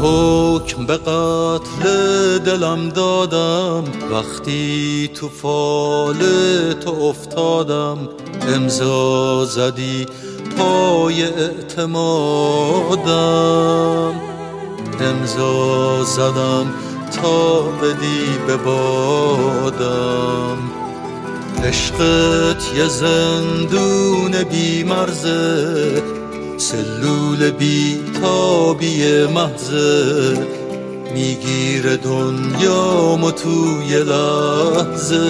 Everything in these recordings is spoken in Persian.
حکم به قتل دلم دادم، وقتی تو فال تو افتادم. امضا زدی پای اعتمادم، امضا زدم تا بدی به بادم. عشقت یه زندون بی مرزه، سلول بی تابی محضه، میگیره دنیامو توی لحظه.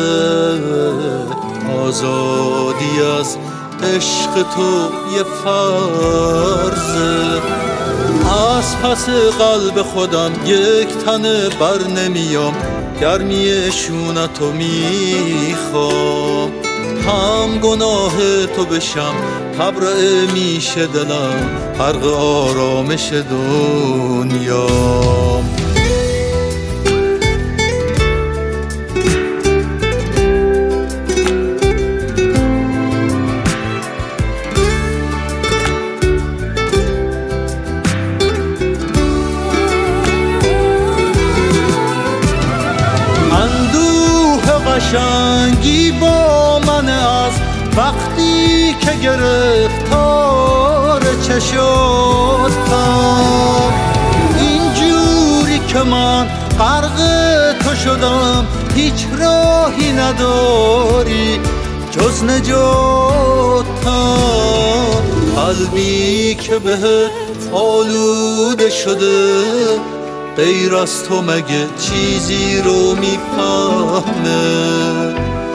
آزادی از عشق تو یه فرضه. از پس قلب خودم یک تنه بر نمیام، گرمی شونتو میخوام. هم گناه تو بشم تبرئه میشه دلم، غرق آرامش دنیام. قشنگی با من از وقتی که گرفتار چشاتم، اینجوری که من غرق تو شدم، هیچ راهی نداری جز نجاتم. قلبی که بهت آلوده شده، غیر از تو مگه چیزی رو میفهمه؟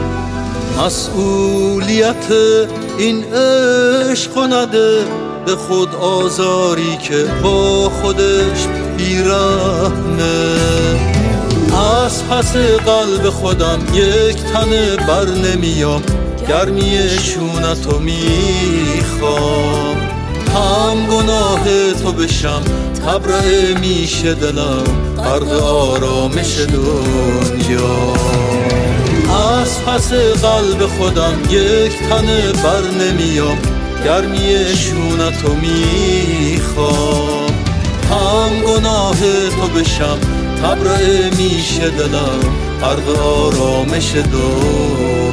مسئولیت این عشق نده به خود آزاری که با خودش بیرحمه. از پس قلب خودم یک تنه بر نمیام، گرمی شونتو میخوام. هم گناه تو بشم تبرئه میشه دلم، غرق آرامش دنیا. از پس قلب خودم یک تنه بر نمیام، گرمی شونتو میخوام. هم گناه تو بشم تبرئه میشه دلم، غرق آرامش دنیا.